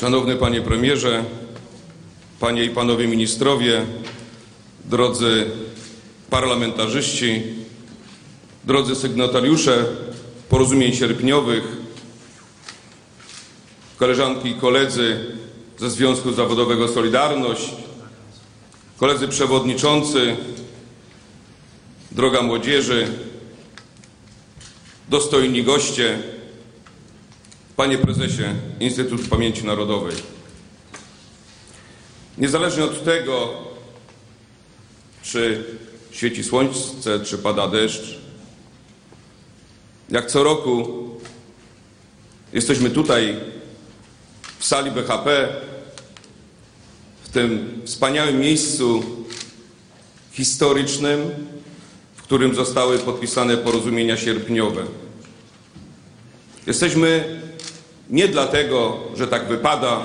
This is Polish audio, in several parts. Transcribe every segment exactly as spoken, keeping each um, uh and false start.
Szanowny Panie Premierze, Panie i Panowie Ministrowie, drodzy parlamentarzyści, drodzy sygnatariusze porozumień sierpniowych, koleżanki i koledzy ze Związku Zawodowego Solidarność, koledzy przewodniczący, droga młodzieży, dostojni goście, Panie Prezesie Instytutu Pamięci Narodowej. Niezależnie od tego, czy świeci słońce, czy pada deszcz, jak co roku jesteśmy tutaj w sali B H P, w tym wspaniałym miejscu historycznym, w którym zostały podpisane porozumienia sierpniowe. Jesteśmy nie dlatego, że tak wypada,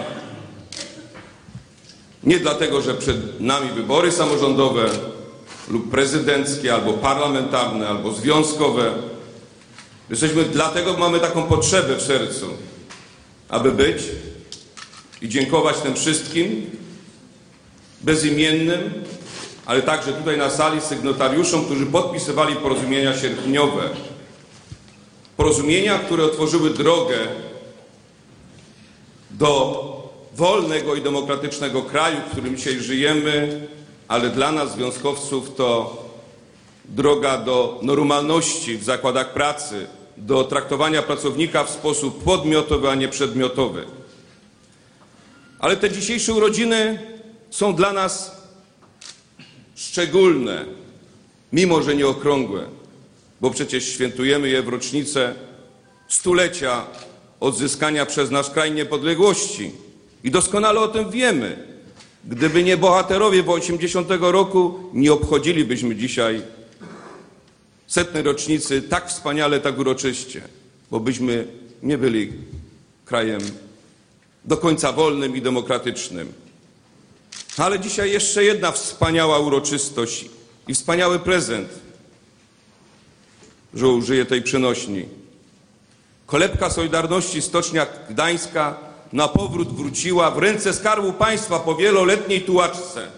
nie dlatego, że przed nami wybory samorządowe lub prezydenckie, albo parlamentarne, albo związkowe. Jesteśmy dlatego, bo mamy taką potrzebę w sercu, aby być i dziękować tym wszystkim bezimiennym, ale także tutaj na sali sygnatariuszom, którzy podpisywali porozumienia sierpniowe. Porozumienia, które otworzyły drogę do wolnego i demokratycznego kraju, w którym dzisiaj żyjemy, ale dla nas, związkowców, to droga do normalności w zakładach pracy, do traktowania pracownika w sposób podmiotowy, a nie przedmiotowy. Ale te dzisiejsze urodziny są dla nas szczególne, mimo że nie okrągłe, bo przecież świętujemy je w rocznicę stulecia odzyskania przez nasz kraj niepodległości. I doskonale o tym wiemy. Gdyby nie bohaterowie w osiemdziesiątego roku, nie obchodzilibyśmy dzisiaj setnej rocznicy tak wspaniale, tak uroczyście, bo byśmy nie byli krajem do końca wolnym i demokratycznym. Ale dzisiaj jeszcze jedna wspaniała uroczystość i wspaniały prezent, że użyję tej przynośni. Kolebka Solidarności Stocznia Gdańska na powrót wróciła w ręce Skarbu Państwa po wieloletniej tułaczce.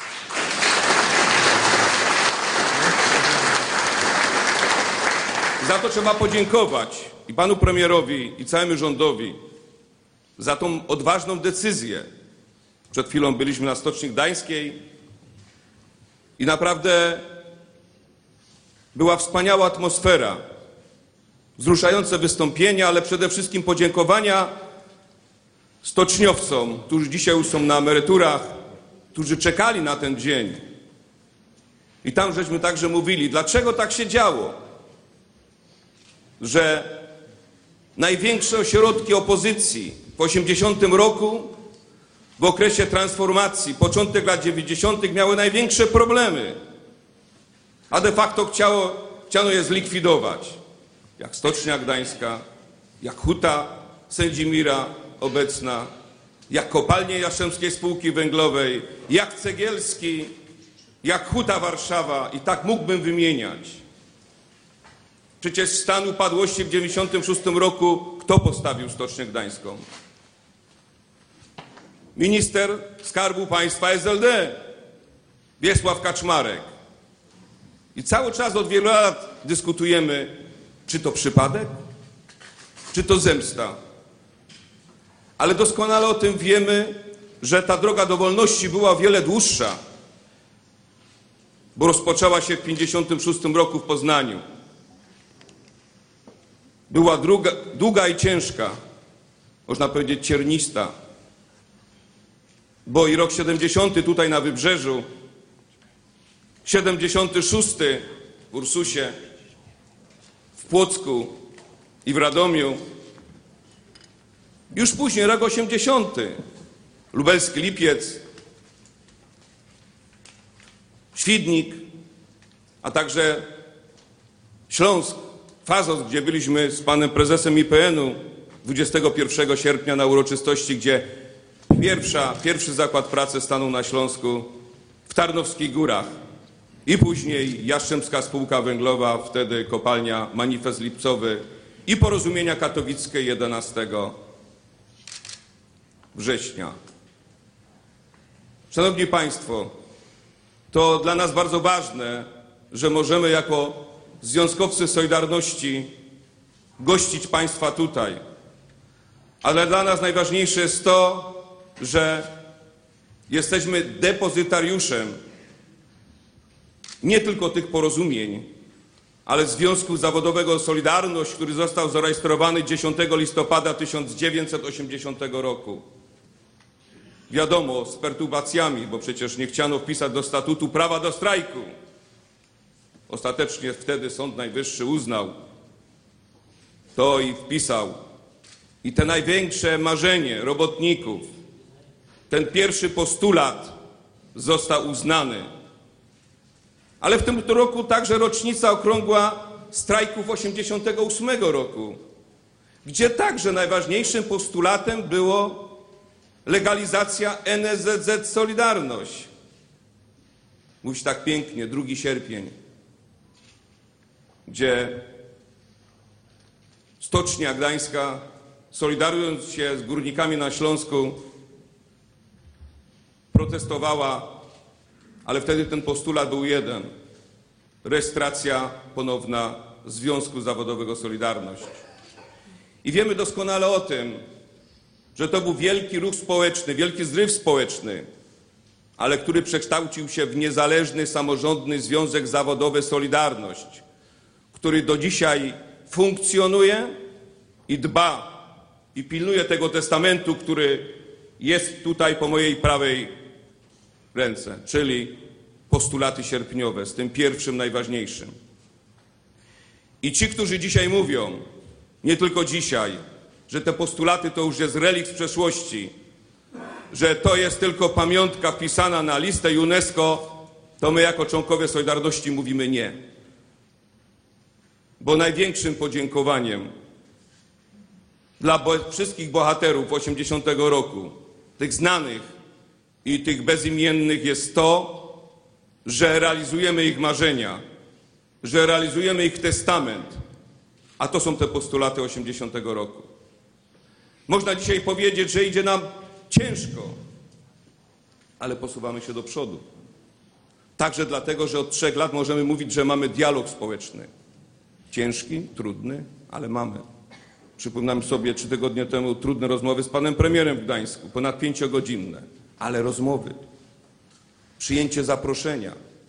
Za to trzeba podziękować i panu premierowi, i całemu rządowi za tą odważną decyzję. Przed chwilą byliśmy na Stoczni Gdańskiej i naprawdę była wspaniała atmosfera, wzruszające wystąpienia, ale przede wszystkim podziękowania stoczniowcom, którzy dzisiaj już są na emeryturach, którzy czekali na ten dzień. I tam żeśmy także mówili, dlaczego tak się działo, że największe ośrodki opozycji w osiemdziesiątym roku, w okresie transformacji, początek lat dziewięćdziesiątych miały największe problemy, a de facto chciało, chciano je zlikwidować. Jak Stocznia Gdańska, jak Huta Sędzimira obecna, jak kopalnie Jastrzębskiej Spółki Węglowej, jak Cegielski, jak Huta Warszawa i tak mógłbym wymieniać. Przecież stan upadłości w dziewięćdziesiątym szóstym roku kto postawił Stocznię Gdańską? Minister Skarbu Państwa S L D, Wiesław Kaczmarek. I cały czas od wielu lat dyskutujemy, czy to przypadek, czy to zemsta. Ale doskonale o tym wiemy, że ta droga do wolności była o wiele dłuższa, bo rozpoczęła się w pięćdziesiątym szóstym roku w Poznaniu. Była druga, długa i ciężka, można powiedzieć ciernista, bo i rok siedemdziesiąty tutaj na Wybrzeżu, siedemdziesiąty szósty w Ursusie, w Płocku i w Radomiu, już później rok osiemdziesiąty, Lubelski Lipiec, Świdnik, a także Śląsk, Fazos, gdzie byliśmy z panem prezesem I P N-u dwudziestego pierwszego sierpnia na uroczystości, gdzie pierwsza, pierwszy zakład pracy stanął na Śląsku w Tarnowskich Górach i później Jastrzębska Spółka Węglowa, wtedy kopalnia Manifest Lipcowy i porozumienia katowickie jedenastego września. Szanowni Państwo, to dla nas bardzo ważne, że możemy jako związkowcy Solidarności gościć Państwa tutaj. Ale dla nas najważniejsze jest to, że jesteśmy depozytariuszem nie tylko tych porozumień, ale Związku Zawodowego Solidarność, który został zarejestrowany dziesiątego listopada tysiąc dziewięćset osiemdziesiątego roku. Wiadomo, z perturbacjami, bo przecież nie chciano wpisać do statutu prawa do strajku. Ostatecznie wtedy Sąd Najwyższy uznał to i wpisał. I te największe marzenie robotników, ten pierwszy postulat został uznany. Ale w tym roku także rocznica okrągła strajków osiemdziesiątego ósmego roku, gdzie także najważniejszym postulatem było legalizacja N S Z Z Solidarność. Mówi się tak pięknie, drugi sierpień, gdzie Stocznia Gdańska, solidarując się z górnikami na Śląsku, protestowała, ale wtedy ten postulat był jeden. Rejestracja ponowna Związku Zawodowego Solidarność. I wiemy doskonale o tym, że to był wielki ruch społeczny, wielki zryw społeczny, ale który przekształcił się w niezależny, samorządny Związek Zawodowy Solidarność, który do dzisiaj funkcjonuje i dba i pilnuje tego testamentu, który jest tutaj po mojej prawej ręce, czyli postulaty sierpniowe, z tym pierwszym, najważniejszym. I ci, którzy dzisiaj mówią, nie tylko dzisiaj, że te postulaty to już jest relikt z przeszłości, że to jest tylko pamiątka wpisana na listę UNESCO, to my jako członkowie Solidarności mówimy nie. Bo największym podziękowaniem dla bo- wszystkich bohaterów osiemdziesiątego roku, tych znanych i tych bezimiennych, jest to, że realizujemy ich marzenia, że realizujemy ich testament, a to są te postulaty osiemdziesiątego roku. Można dzisiaj powiedzieć, że idzie nam ciężko, ale posuwamy się do przodu. Także dlatego, że od trzech lat możemy mówić, że mamy dialog społeczny. Ciężki, trudny, ale mamy. Przypominam sobie trzy tygodnie temu trudne rozmowy z panem premierem w Gdańsku, ponad pięciogodzinne, ale rozmowy. Przyjęcie zaproszenia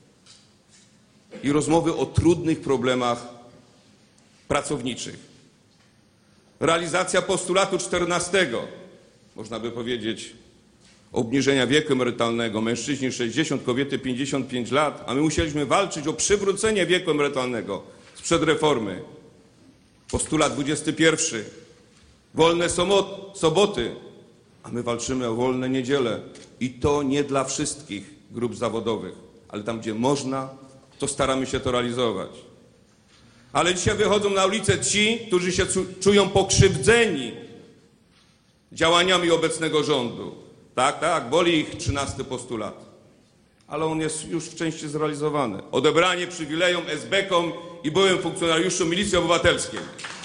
i rozmowy o trudnych problemach pracowniczych. Realizacja postulatu czternastego, można by powiedzieć, obniżenia wieku emerytalnego, mężczyźni sześćdziesiąt, kobiety pięćdziesiąt pięć lat, a my musieliśmy walczyć o przywrócenie wieku emerytalnego sprzed reformy. Postulat dwudziesty pierwszy, wolne soboty, a my walczymy o wolne niedziele. I to nie dla wszystkich grup zawodowych, ale tam, gdzie można, to staramy się to realizować. Ale dzisiaj wychodzą na ulicę ci, którzy się czują pokrzywdzeni działaniami obecnego rządu. Tak, tak, boli ich trzynasty postulat, ale on jest już w części zrealizowany. Odebranie przywilejom es be kom i byłym funkcjonariuszom Milicji Obywatelskiej.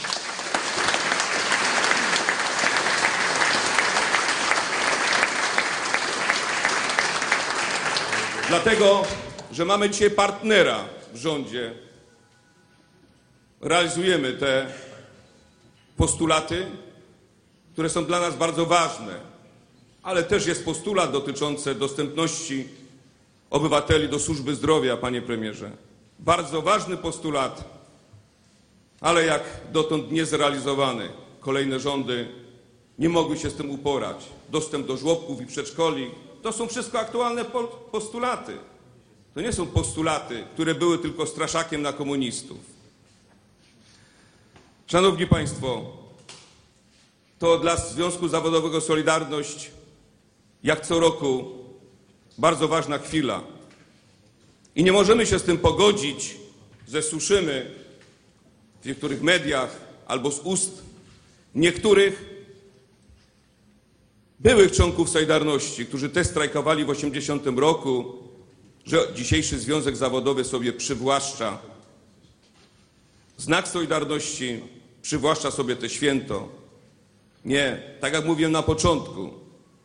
Dlatego, że mamy dzisiaj partnera w rządzie, realizujemy te postulaty, które są dla nas bardzo ważne, ale też jest postulat dotyczący dostępności obywateli do służby zdrowia, panie premierze. Bardzo ważny postulat, ale jak dotąd niezrealizowany. Kolejne rządy nie mogły się z tym uporać. Dostęp do żłobków i przedszkoli to są wszystko aktualne postulaty. To nie są postulaty, które były tylko straszakiem na komunistów. Szanowni Państwo, to dla Związku Zawodowego Solidarność, jak co roku, bardzo ważna chwila. I nie możemy się z tym pogodzić, że słyszymy w niektórych mediach albo z ust niektórych byłych członków Solidarności, którzy też strajkowali w osiemdziesiątym roku, że dzisiejszy Związek Zawodowy sobie przywłaszcza znak Solidarności, przywłaszcza sobie to święto. Nie, tak jak mówiłem na początku,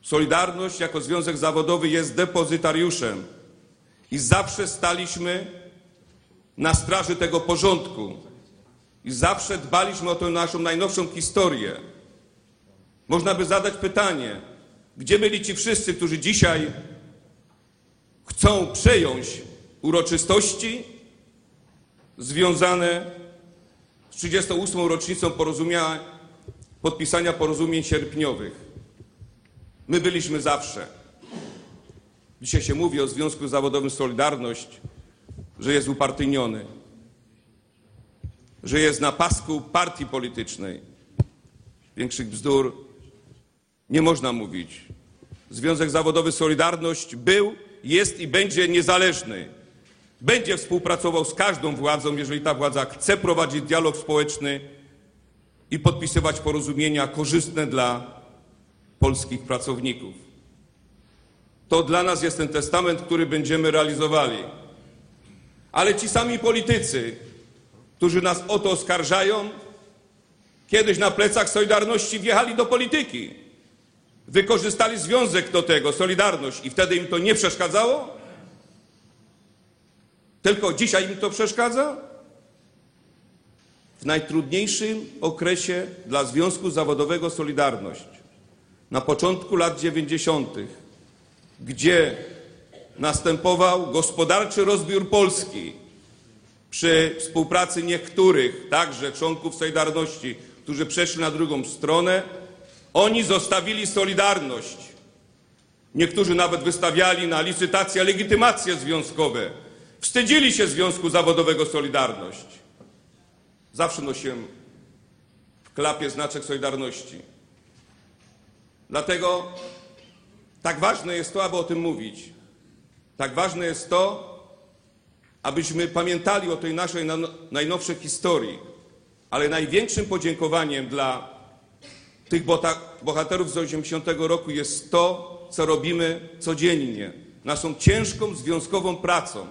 Solidarność jako związek zawodowy jest depozytariuszem i zawsze staliśmy na straży tego porządku i zawsze dbaliśmy o tę naszą najnowszą historię. Można by zadać pytanie, gdzie byli ci wszyscy, którzy dzisiaj chcą przejąć uroczystości związane z trzydziestą ósmą rocznicą porozumienia, podpisania porozumień sierpniowych. My byliśmy zawsze. Dzisiaj się mówi o Związku Zawodowym Solidarność, że jest upartyjniony, że jest na pasku partii politycznej. Większych bzdur nie można mówić. Związek Zawodowy Solidarność był, jest i będzie niezależny. Będzie współpracował z każdą władzą, jeżeli ta władza chce prowadzić dialog społeczny i podpisywać porozumienia korzystne dla polskich pracowników. To dla nas jest ten testament, który będziemy realizowali. Ale ci sami politycy, którzy nas o to oskarżają, kiedyś na plecach Solidarności wjechali do polityki. Wykorzystali związek do tego, Solidarność, i wtedy im to nie przeszkadzało? Tylko dzisiaj im to przeszkadza? W najtrudniejszym okresie dla Związku Zawodowego Solidarność, na początku lat dziewięćdziesiątych, gdzie następował gospodarczy rozbiór Polski przy współpracy niektórych, także członków Solidarności, którzy przeszli na drugą stronę, oni zostawili Solidarność. Niektórzy nawet wystawiali na licytację legitymacje związkowe. Wstydzili się Związku Zawodowego Solidarność. Zawsze nosiłem w klapie znaczek Solidarności. Dlatego tak ważne jest to, aby o tym mówić. Tak ważne jest to, abyśmy pamiętali o tej naszej najnowszej historii. Ale największym podziękowaniem dla tych bohaterów z osiemdziesiątego roku jest to, co robimy codziennie, naszą ciężką związkową pracą.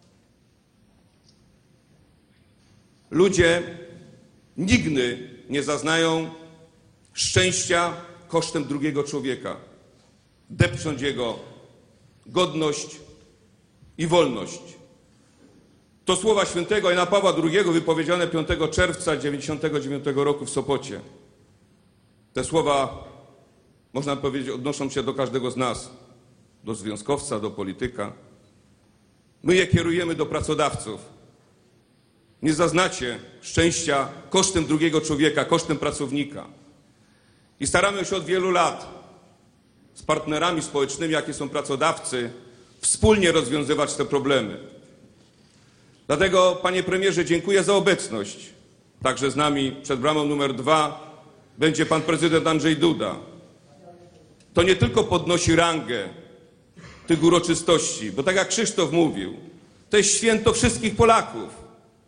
Ludzie nigdy nie zaznają szczęścia kosztem drugiego człowieka. Depcząc jego godność i wolność. To słowa świętego Jana Pawła drugiego wypowiedziane piątego czerwca tysiąc dziewięćset dziewięćdziesiątego dziewiątego roku w Sopocie. Te słowa, można powiedzieć, odnoszą się do każdego z nas, do związkowca, do polityka. My je kierujemy do pracodawców. Nie zaznacie szczęścia kosztem drugiego człowieka, kosztem pracownika. I staramy się od wielu lat z partnerami społecznymi, jakie są pracodawcy, wspólnie rozwiązywać te problemy. Dlatego, panie premierze, dziękuję za obecność. Także z nami przed bramą numer dwa będzie pan prezydent Andrzej Duda. To nie tylko podnosi rangę tych uroczystości, bo tak jak Krzysztof mówił, to jest święto wszystkich Polaków.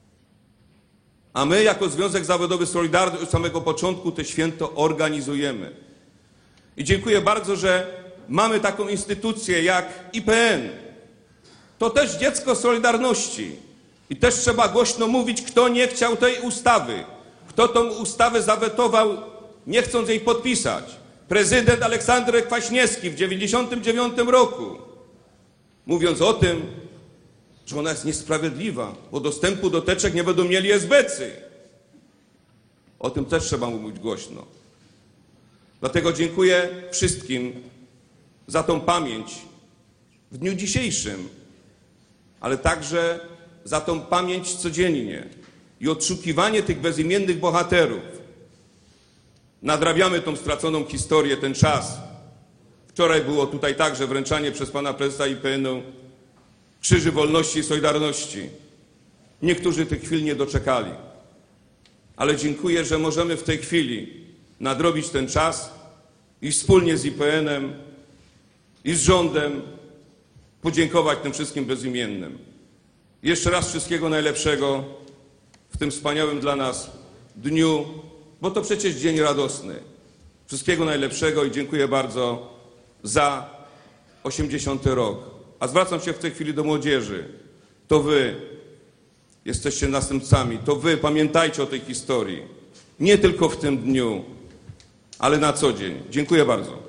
A my jako Związek Zawodowy Solidarność od samego początku to święto organizujemy. I dziękuję bardzo, że mamy taką instytucję jak I P N. To też dziecko Solidarności. I też trzeba głośno mówić, kto nie chciał tej ustawy. Kto tą ustawę zawetował, nie chcąc jej podpisać. Prezydent Aleksander Kwaśniewski w tysiąc dziewięćset dziewięćdziesiątym dziewiątym roku. Mówiąc o tym, że ona jest niesprawiedliwa, bo dostępu do teczek nie będą mieli esbecy. O tym też trzeba mówić głośno. Dlatego dziękuję wszystkim za tą pamięć w dniu dzisiejszym, ale także za tą pamięć codziennie i odszukiwanie tych bezimiennych bohaterów. Nadrabiamy tą straconą historię, ten czas. Wczoraj było tutaj także wręczanie przez pana prezesa I P N-u Krzyży Wolności i Solidarności. Niektórzy tych chwil nie doczekali. Ale dziękuję, że możemy w tej chwili nadrobić ten czas i wspólnie z I P N-em i z rządem podziękować tym wszystkim bezimiennym. Jeszcze raz wszystkiego najlepszego w tym wspaniałym dla nas dniu, bo to przecież dzień radosny. Wszystkiego najlepszego i dziękuję bardzo za osiemdziesiąty rok. A zwracam się w tej chwili do młodzieży. To wy jesteście następcami, to wy pamiętajcie o tej historii. Nie tylko w tym dniu, ale na co dzień. Dziękuję bardzo.